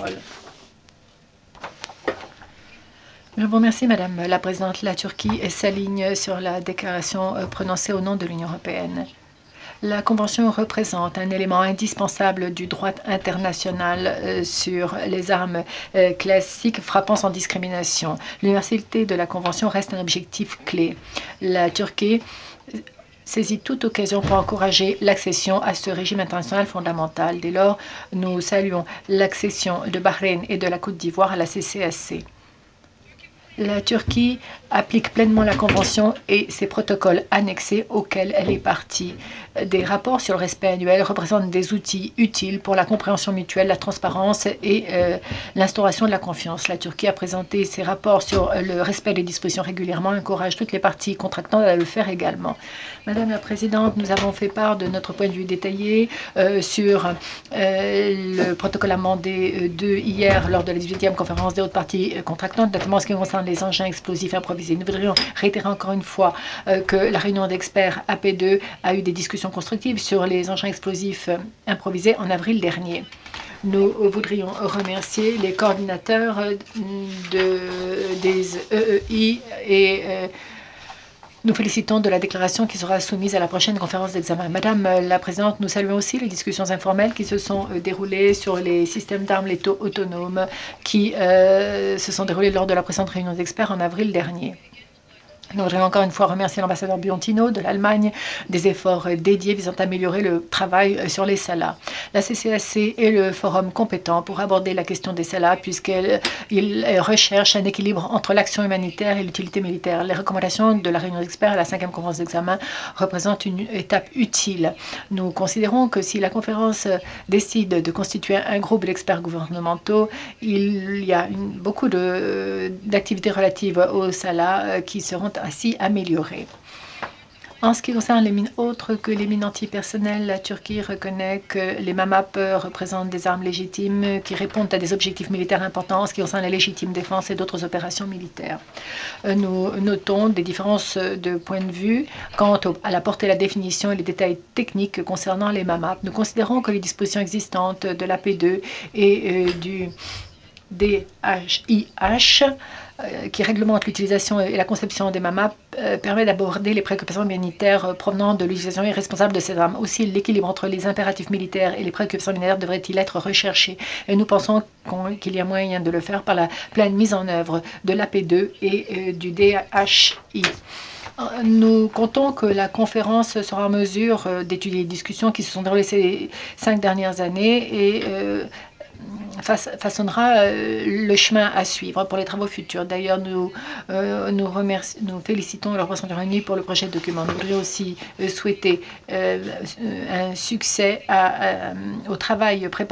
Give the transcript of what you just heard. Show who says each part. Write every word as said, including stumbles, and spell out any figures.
Speaker 1: parole. Je vous remercie, Madame la Présidente. La Turquie s'aligne sur la déclaration prononcée au nom de l'Union européenne. La Convention représente un élément indispensable du droit international sur les armes classiques frappant sans discrimination. L'universalité de la Convention reste un objectif clé. La Turquie saisit toute occasion pour encourager l'accession à ce régime international fondamental. Dès lors, nous saluons l'accession de Bahreïn et de la Côte d'Ivoire à la C C S C. La Turquie applique pleinement la Convention et ses protocoles annexés auxquels elle est partie. Des rapports sur le respect annuel représentent des outils utiles pour la compréhension mutuelle, la transparence et euh, l'instauration de la confiance. La Turquie a présenté ses rapports sur le respect des dispositions régulièrement et encourage toutes les parties contractantes à le faire également. Madame la Présidente, nous avons fait part de notre point de vue détaillé euh, sur euh, le protocole amendé de hier lors de la dix-huitième conférence des hautes parties contractantes, notamment en ce qui concerne les engins explosifs improvisés. Nous voudrions réitérer encore une fois euh, que la réunion d'experts A P deux a eu des discussions constructives sur les engins explosifs euh, improvisés en avril dernier. Nous voudrions remercier les coordinateurs de, des E E I et euh, nous félicitons de la déclaration qui sera soumise à la prochaine conférence d'examen. Madame la Présidente, nous saluons aussi les discussions informelles qui se sont déroulées sur les systèmes d'armes létaux autonomes qui euh, se sont déroulées lors de la précédente réunion d'experts en avril dernier. Nous voudrions encore une fois remercier l'ambassadeur Biontino de l'Allemagne des efforts dédiés visant à améliorer le travail sur les salas. La C C S C est le forum compétent pour aborder la question des salas puisqu'il recherche un équilibre entre l'action humanitaire et l'utilité militaire. Les recommandations de la réunion d'experts à la cinquième conférence d'examen représentent une étape utile. Nous considérons que si la conférence décide de constituer un groupe d'experts gouvernementaux, il y a une, beaucoup d'activités relatives aux salas qui seront ainsi améliorée. En ce qui concerne les mines autres que les mines antipersonnelles, la Turquie reconnaît que les MAMAP représentent des armes légitimes qui répondent à des objectifs militaires importants en ce qui concerne la légitime défense et d'autres opérations militaires. Nous notons des différences de point de vue quant à la portée, la définition et les détails techniques concernant les MAMAP. Nous considérons que les dispositions existantes de l'A P deux et euh, du D H I H qui réglemente l'utilisation et la conception des MAMAP euh, permet d'aborder les préoccupations humanitaires euh, provenant de l'utilisation irresponsable de ces armes. Aussi, l'équilibre entre les impératifs militaires et les préoccupations militaires devrait-il être recherché. Et nous pensons qu'il y a moyen de le faire par la pleine mise en œuvre de l'A P deux et euh, du D H I. Nous comptons que la conférence sera en mesure euh, d'étudier les discussions qui se sont déroulées ces cinq dernières années et euh, façonnera euh, le chemin à suivre pour les travaux futurs. D'ailleurs, nous, euh, nous, nous félicitons le représentant réuni pour le projet de document. Nous voudrions aussi euh, souhaiter euh, un succès à, à, au travail préparé